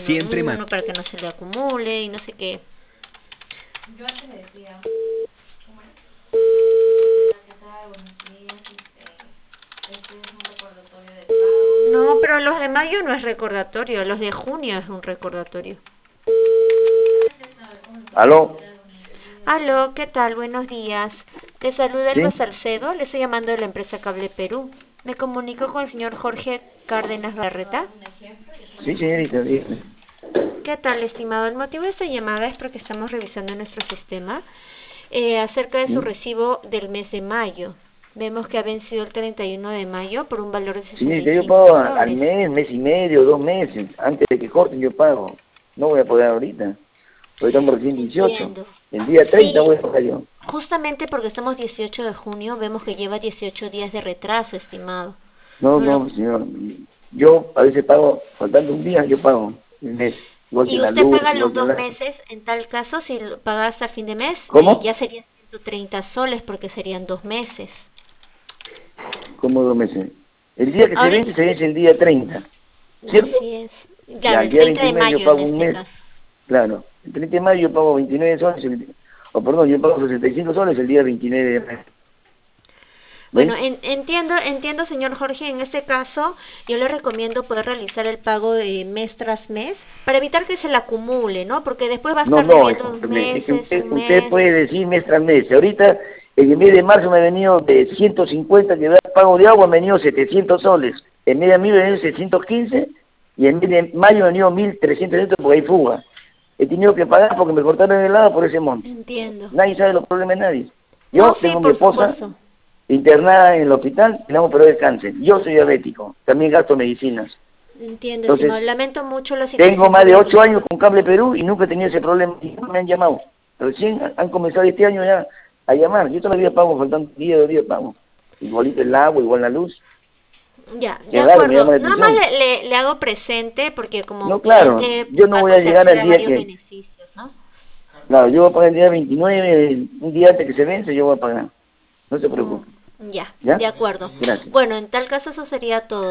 Siempre más. uno para que no se le acumule y no sé qué. Yo antes le decía, ¿cómo es? ¿Qué tal? Buenos días, este es un recordatorio de pago. No, pero los de mayo no es recordatorio, los de junio es un recordatorio. ¿Aló? Aló, ¿qué tal? Buenos días. Te saluda ¿Sí? Elba Salcedo, le estoy llamando de la empresa Cable Perú. Me comunico con el señor Jorge Cárdenas Barreta. Sí, señorita, dígame. ¿Qué tal, estimado? El motivo de esta llamada es porque estamos revisando nuestro sistema acerca de su ¿Sí? recibo del mes de mayo. Vemos que ha vencido el 31 de mayo por un valor de Señorita, yo 65 pago al soles. mes y medio, 2 meses. Antes de que corten yo pago. No voy a poder ahorita. Hoy estamos recién 18. Entiendo. El día 30 Sí, voy a pagar yo. justamente porque estamos 18 de junio, vemos que lleva 18 días de retraso, estimado. No, No lo... no, señor. Yo a veces pago, faltando un día, yo pago el mes. Igual que Y la usted luz, paga igual los que 2 la... meses, en tal caso, si lo paga hasta fin de mes, ¿Cómo? ya serían 130 soles porque serían 2 meses. ¿Cómo 2 meses? El día que Ahorita, se vence el día 30. ¿Cierto? así es. Ya, Claro, el el día 30 de 29 yo mayo en pago un este mes. caso. Claro. El 30 de mayo yo pago 29 soles. O perdón, yo pago 65 soles el día 29 de mayo. Bueno, ¿Ven? entiendo, señor Jorge, en este caso yo le recomiendo poder realizar el pago de mes tras mes para evitar que se le acumule, ¿no? Porque después va a No, estar no, debiendo 2 escúcheme, es que meses, un usted mes. puede decir mes tras mes. Ahorita, en el mes de marzo me ha venido de 150 que da pago de agua, me ha venido 700 soles. En mes de abril me ha venido 615 y en mes de mayo me ha venido 1300 porque hay fuga. He tenido que pagar porque me cortaron el helado por ese monte. Entiendo. Nadie sabe los problemas de nadie. No, Yo sí, tengo a mi por esposa supuesto. internada en el hospital, tenemos operado de cáncer. Yo soy diabético, también gasto medicinas. Entiendo, Entonces, estimado. Lamento mucho la tengo situación más que de vive 8 años pasando. con Cable Perú y nunca he tenido ese problema. Y no me han llamado. Recién han comenzado este año ya a llamar. Yo todavía pago, faltando día, 2 días pago. Igualito el agua, igual la luz. Ya, de Es raro, me llama acuerdo. la Nada más atención. le hago presente porque como No, claro, cliente yo no va a voy a llegar al acceder a día varios que... beneficios, ¿no? Claro, yo voy a pagar el día 29, un día antes que se vence, yo voy a pagar. No se preocupe. Ya, ¿Ya? de acuerdo. Gracias. Bueno, en tal caso eso sería todo.